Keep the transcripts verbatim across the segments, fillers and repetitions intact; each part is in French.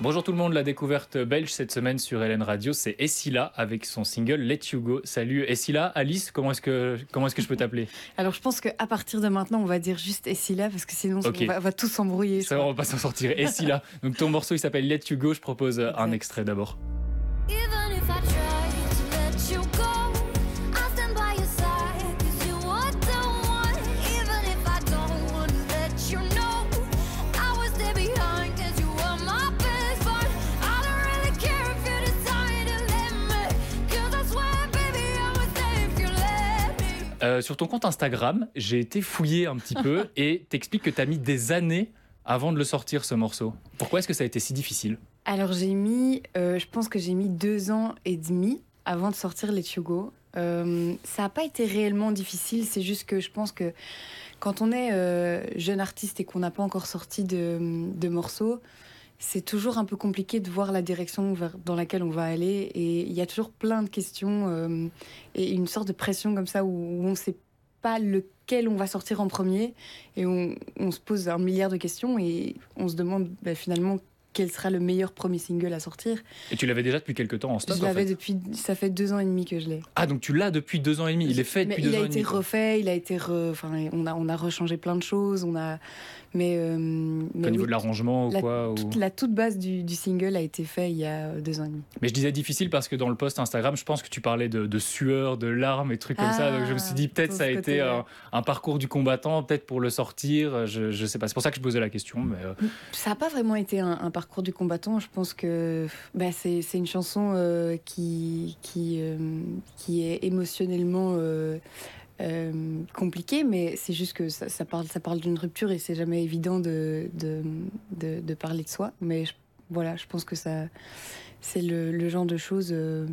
Bonjour tout le monde, la découverte belge cette semaine sur L N Radio, c'est Essila avec son single Let You Go. Salut Essila, Alice, comment est-ce que, comment est-ce que je peux t'appeler? Alors je pense qu'à partir de maintenant, on va dire juste Essila parce que sinon okay. on, va, on va tous s'embrouiller. Ça va, on va pas s'en sortir. Essila, donc ton morceau il s'appelle Let You Go, je propose exact. Un extrait d'abord. Euh, sur ton compte Instagram, j'ai été fouillé un petit peu et t'expliques que t'as mis des années avant de le sortir, ce morceau. Pourquoi est-ce que ça a été si difficile? Alors j'ai mis, euh, je pense que j'ai mis deux ans et demi avant de sortir Let You Go. Euh, ça n'a pas été réellement difficile, c'est juste que je pense que quand on est euh, jeune artiste et qu'on n'a pas encore sorti de, de morceaux, c'est toujours un peu compliqué de voir la direction vers, dans laquelle on va aller. Et il y a toujours plein de questions euh, et une sorte de pression comme ça où, où on ne sait pas lequel on va sortir en premier. Et on, on se pose un milliard de questions et on se demande bah, finalement quel sera le meilleur premier single à sortir. Et tu l'avais déjà depuis quelques temps en stock? Je l'avais en fait. depuis, ça fait deux ans et demi que je l'ai. Ah, donc tu l'as depuis deux ans et demi, il est fait depuis mais deux ans et demi. Il a été demi, refait, il a été re... enfin, on a, on a rechangé plein de choses, on a... Mais, euh, mais au niveau oui, de l'arrangement ou la, quoi ou... toute, La toute base du, du single a été fait il y a deux ans et demi. Mais je disais difficile parce que dans le post Instagram, je pense que tu parlais de, de sueur, de larmes et trucs ah, comme ça. Donc je me suis dit peut-être ça a été un, un parcours du combattant, peut-être pour le sortir. Je, je sais pas. C'est pour ça que je posais la question. Mais euh... Ça n'a pas vraiment été un, un parcours du combattant. Je pense que bah, c'est, c'est une chanson euh, qui, qui, euh, qui est émotionnellement... Euh, Euh, compliqué, mais c'est juste que ça, ça parle, ça parle d'une rupture et c'est jamais évident de, de, de, de parler de soi. Mais je, voilà, je pense que ça, c'est le, le genre de choses euh,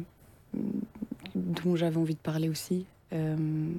dont j'avais envie de parler aussi. Euh,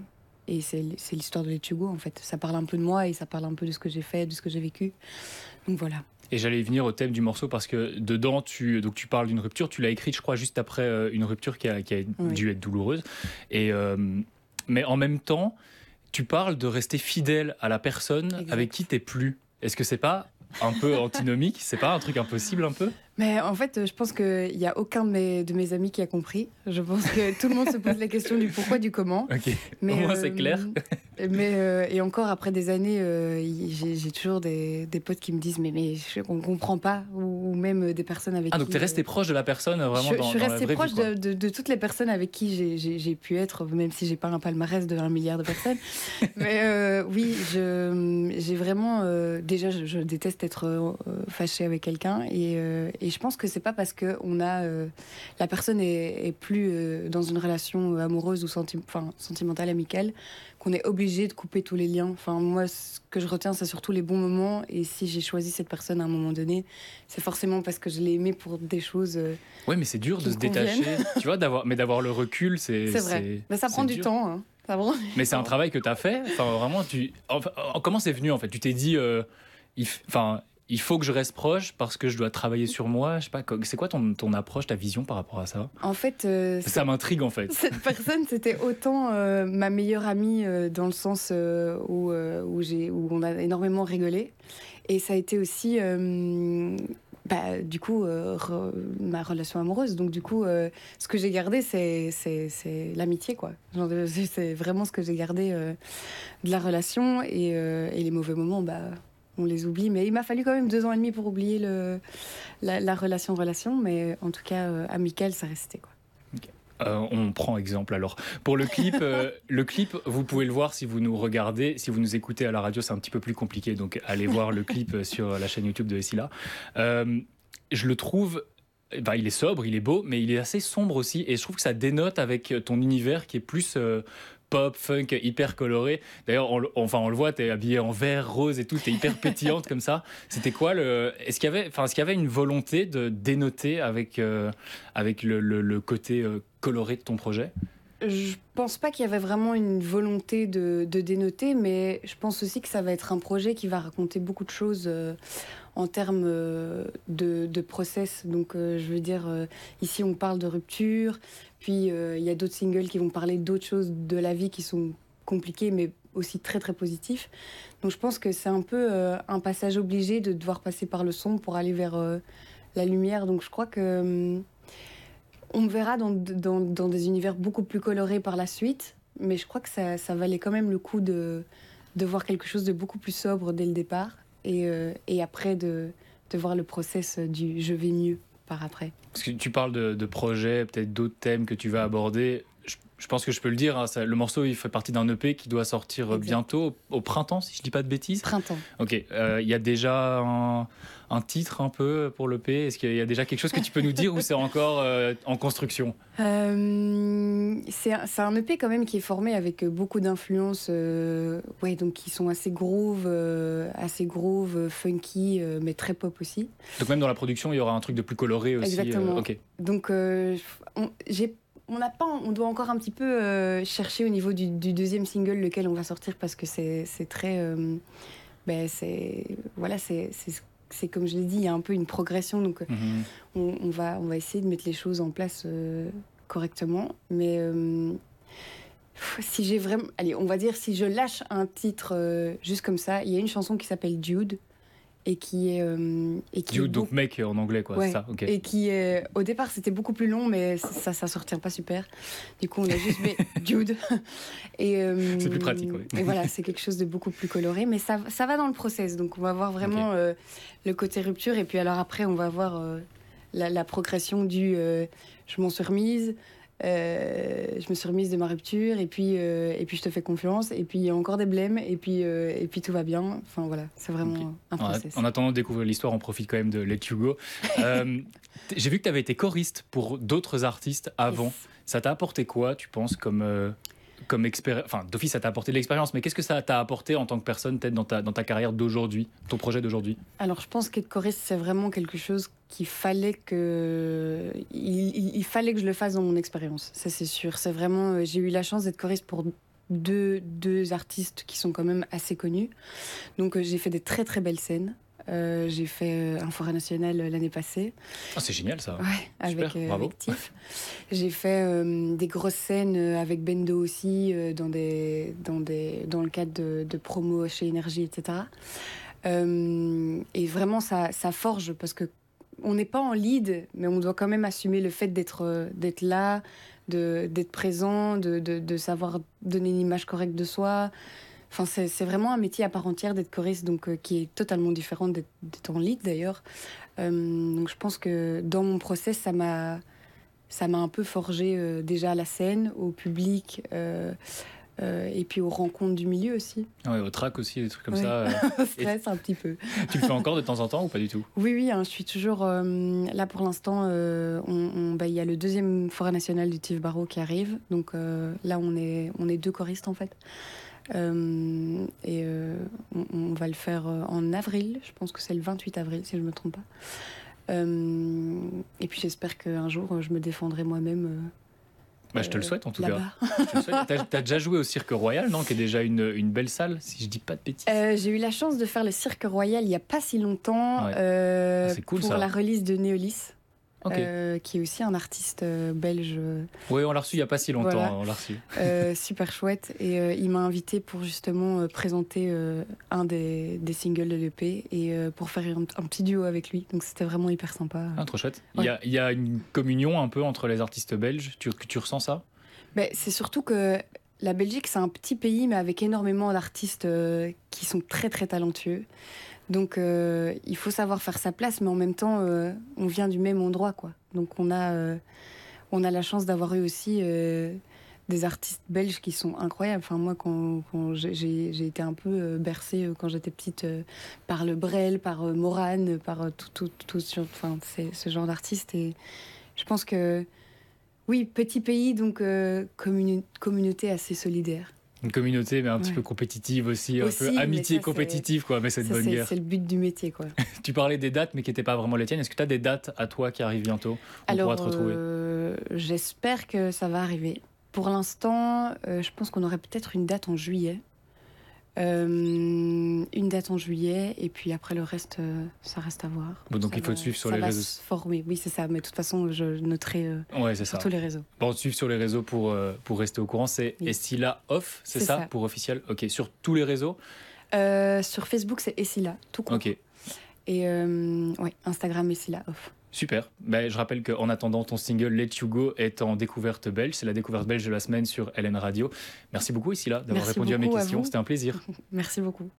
et c'est, c'est l'histoire de Let You Go, en fait. Ça parle un peu de moi et ça parle un peu de ce que j'ai fait, de ce que j'ai vécu. Donc voilà. Et j'allais y venir au thème du morceau parce que dedans, tu, donc tu parles d'une rupture. Tu l'as écrite, je crois, juste après une rupture qui a, qui a oui. dû être douloureuse. Et... Euh, mais en même temps, tu parles de rester fidèle à la personne exact. Avec qui t'es plus. Est-ce que c'est pas un peu antinomique? C'est pas un truc impossible un peu? Mais en fait, je pense qu'il n'y a aucun de mes, de mes amis qui a compris. Je pense que tout le monde se pose la question du pourquoi, du comment. Ok, mais, au moins euh, c'est clair. Mais, euh, et encore, après des années, euh, j'ai, j'ai toujours des, des potes qui me disent « mais, mais je, on ne comprend pas » ou, ou même des personnes avec ah, qui... Ah, donc tu es resté euh, proche de la personne vraiment je, dans, je suis dans restée la vraie proche vie, de, de, de toutes les personnes avec qui j'ai, j'ai, j'ai pu être, même si je n'ai pas un palmarès de un milliard de personnes. Mais euh, oui, je, j'ai vraiment... Euh, déjà, je, je déteste être euh, fâchée avec quelqu'un et, euh, et je pense que c'est pas parce que on a euh, la personne est, est plus euh, dans une relation amoureuse ou senti- enfin, sentimentale, amicale, qu'on est obligé de couper tous les liens. Enfin, moi, ce que je retiens, c'est surtout les bons moments. Et si j'ai choisi cette personne à un moment donné, c'est forcément parce que je l'ai aimée pour des choses. Euh, ouais, mais c'est dur de se détacher. Tu vois, d'avoir, mais d'avoir le recul, c'est. C'est vrai. C'est, mais ça prend du dur. temps. Hein. Ça prend du mais c'est temps. un travail que tu as fait. Enfin, vraiment, tu. Enfin, comment c'est venu en fait? Tu t'es dit, euh, il... enfin. Il faut que je reste proche parce que je dois travailler sur moi. Je sais pas, c'est quoi ton, ton approche, ta vision par rapport à ça? En fait, euh, ça m'intrigue en fait. Cette personne, c'était autant euh, ma meilleure amie euh, dans le sens euh, où, euh, où, j'ai, où on a énormément rigolé. Et ça a été aussi, euh, bah, du coup, euh, re, ma relation amoureuse. Donc du coup, euh, ce que j'ai gardé, c'est, c'est, c'est l'amitié, quoi. Genre, c'est vraiment ce que j'ai gardé euh, de la relation. Et, euh, et les mauvais moments, bah... on les oublie, mais il m'a fallu quand même deux ans et demi pour oublier le, la, la relation-relation, mais en tout cas, euh, amicale, ça restait, quoi. Okay. Euh, on prend exemple alors. Pour le clip, euh, le clip, vous pouvez le voir si vous nous regardez, si vous nous écoutez à la radio, c'est un petit peu plus compliqué, donc allez voir le clip sur la chaîne YouTube de Essila. Euh, je le trouve... Ben, il est sobre, il est beau, mais il est assez sombre aussi, et je trouve que ça dénote avec ton univers qui est plus... Euh, pop, funk, hyper coloré. D'ailleurs, on, enfin, on le voit, t'es habillée en vert, rose et tout, t'es hyper pétillante comme ça. C'était quoi le... Est-ce qu'il y avait, enfin, est-ce qu'il y avait une volonté de dénoter avec, euh, avec le, le, le côté euh, coloré de ton projet? Je pense pas qu'il y avait vraiment une volonté de, de dénoter, mais je pense aussi que ça va être un projet qui va raconter beaucoup de choses euh, en termes euh, de, de process. Donc, euh, je veux dire, euh, ici, on parle de rupture, puis il euh, y a d'autres singles qui vont parler d'autres choses de la vie qui sont compliquées, mais aussi très, très positifs. Donc, je pense que c'est un peu euh, un passage obligé de devoir passer par le son pour aller vers... Euh, la lumière. Donc je crois que hum, on me verra dans, dans, dans des univers beaucoup plus colorés par la suite, mais je crois que ça, ça valait quand même le coup de, de voir quelque chose de beaucoup plus sobre dès le départ, et, euh, et après de, de voir le process du je vais mieux par après. Parce que tu parles de, de projets, peut-être d'autres thèmes que tu vas aborder. Je, je pense que je peux le dire, hein, ça, le morceau il fait partie d'un E P qui doit sortir Exact. bientôt, au, au printemps, si je dis pas de bêtises. Printemps. Ok, il euh, y a déjà un, un titre un peu pour l'E P. Est-ce qu'il y a déjà quelque chose que tu peux nous dire ou c'est encore euh, en construction? euh, c'est, un, c'est un E P quand même qui est formé avec beaucoup d'influences, euh, ouais, donc qui sont assez groove, euh, assez groove, funky, euh, mais très pop aussi. Donc même dans la production, il y aura un truc de plus coloré aussi. Exactement. Euh, ok. Donc euh, on, j'ai On, n'a pas, on doit encore un petit peu euh, chercher au niveau du, du deuxième single, lequel on va sortir, parce que c'est, c'est très... Euh, ben c'est, voilà, c'est, c'est, c'est comme je l'ai dit, il y a un peu une progression, donc mm-hmm. on, on, va, on va essayer de mettre les choses en place euh, correctement. Mais euh, si j'ai vraiment... Allez, on va dire, si je lâche un titre euh, juste comme ça, il y a une chanson qui s'appelle Dude, et qui est euh, et qui Dude, est donc beaucoup... mec en anglais quoi, ouais. c'est ça, ok. Et qui est, au départ c'était beaucoup plus long, mais ça ça sortira pas super, du coup on a juste mis Dude, et euh, c'est plus pratique, ouais. Et voilà, c'est quelque chose de beaucoup plus coloré, mais ça ça va dans le process, donc on va voir vraiment okay. euh, le côté rupture, et puis alors après on va voir euh, la, la progression du euh, je m'en suis remise. Euh, je me suis remise de ma rupture, et puis, euh, et puis je te fais confiance, et puis il y a encore des blèmes, et puis, euh, et puis tout va bien. Enfin voilà, c'est vraiment okay. un process. En attendant de découvrir l'histoire, on profite quand même de Let You Go. euh, j'ai vu que tu avais été choriste pour d'autres artistes avant. Yes. Ça t'a apporté quoi, tu penses, comme, euh, comme expérience? Enfin, d'office, ça t'a apporté de l'expérience, mais qu'est-ce que ça t'a apporté en tant que personne, peut-être dans ta, dans ta carrière d'aujourd'hui, ton projet d'aujourd'hui? Alors, je pense qu'être choriste, c'est vraiment quelque chose qu'il fallait que... Il, il, il fallait que je le fasse dans mon expérience, ça c'est sûr. C'est vraiment... J'ai eu la chance d'être choriste pour deux, deux artistes qui sont quand même assez connus. Donc, j'ai fait des très très belles scènes. Euh, j'ai fait un Forêt Nationale l'année passée. Oh, c'est génial ça. Ouais, avec, euh, avec Tiff. J'ai fait euh, des grosses scènes avec Bendo aussi, euh, dans, des, dans, des, dans le cadre de, de promos chez Énergie, et cetera. Euh, et vraiment, ça, ça forge, parce que on n'est pas en lead, mais on doit quand même assumer le fait d'être, d'être là, de, d'être présent, de, de, de savoir donner une image correcte de soi. Enfin, c'est, c'est vraiment un métier à part entière d'être choriste, donc, euh, qui est totalement différent d'être, d'être en lead d'ailleurs. Euh, donc je pense que dans mon process, ça m'a, ça m'a un peu forgé euh, déjà à la scène, au public, euh, euh, et puis aux rencontres du milieu aussi. Ouais, au track aussi, des trucs comme ouais. ça. Euh... Stress un petit peu. Tu le fais encore de temps en temps ou pas du tout? Oui, oui, hein, je suis toujours... Euh, là pour l'instant, euh, on, on, bah, y a le deuxième Forêt Nationale du Tiff Barreau qui arrive, donc euh, là on est, on est deux choristes en fait. Euh, et euh, on, on va le faire en avril, je pense que c'est le vingt-huit avril si je ne me trompe pas. Euh, et puis j'espère qu'un jour je me défendrai moi-même. Euh, bah, je te le souhaite en tout là-bas. cas. Je te le souhaite. T'as, t'as déjà joué au Cirque Royal, non, qui est déjà une, une belle salle, si je dis pas de bêtises. Euh, j'ai eu la chance de faire le Cirque Royal il n'y a pas si longtemps, ouais. euh, ah, c'est cool, pour ça. la release de Néolis. Okay. Euh, qui est aussi un artiste euh, belge. Oui, on l'a reçu il n'y a pas si longtemps. Voilà. On l'a reçu. Euh, super chouette. Et euh, il m'a invité pour justement euh, présenter euh, un des, des singles de l'E P et euh, pour faire un, un petit duo avec lui. Donc c'était vraiment hyper sympa. Ah, trop chouette. Ouais. Il y a, il y a une communion un peu entre les artistes belges. Tu, tu ressens ça? Ben, c'est surtout que la Belgique, c'est un petit pays, mais avec énormément d'artistes euh, qui sont très très talentueux. Donc, euh, il faut savoir faire sa place, mais en même temps, euh, on vient du même endroit, quoi. Donc, on a, euh, on a la chance d'avoir eu aussi euh, des artistes belges qui sont incroyables. Enfin, moi, quand, quand j'ai, j'ai été un peu euh, bercée euh, quand j'étais petite euh, par le Brel, par euh, Morane, par euh, tout, tout, tout ce, enfin, ce genre d'artistes. Et je pense que, oui, petit pays, donc euh, communi- communauté assez solidaire. Une communauté, mais un petit ouais. peu compétitive aussi, aussi un peu amitié ça, compétitive, quoi, mais c'est de bonne c'est, guerre. C'est le but du métier, quoi. Tu parlais des dates, mais qui n'étaient pas vraiment les tiennes. Est-ce que tu as des dates à toi qui arrivent bientôt? On Alors, pourra te retrouver. Euh, j'espère que ça va arriver. Pour l'instant, euh, je pense qu'on aurait peut-être une date en juillet. Euh, une date en juillet, et puis après le reste, euh, ça reste à voir. Bon, donc ça il faut va, te suivre sur ça les va réseaux. Se former, oui, c'est ça. Mais de toute façon, je noterai euh, ouais, c'est sur ça. tous les réseaux. Bon, suivre sur les réseaux pour, euh, pour rester au courant. C'est oui. Essila Off, c'est, c'est ça, ça pour officiel? Ok, sur tous les réseaux euh, Sur Facebook, c'est Essila, tout court. Ok. Et euh, ouais, Instagram, Essila Off. Super. Ben, je rappelle qu'en attendant, ton single Let You Go est en découverte belge. C'est la découverte belge de la semaine sur L N Radio. Merci beaucoup, Issila, d'avoir Merci répondu à mes beaucoup à questions. vous. C'était un plaisir. Merci beaucoup.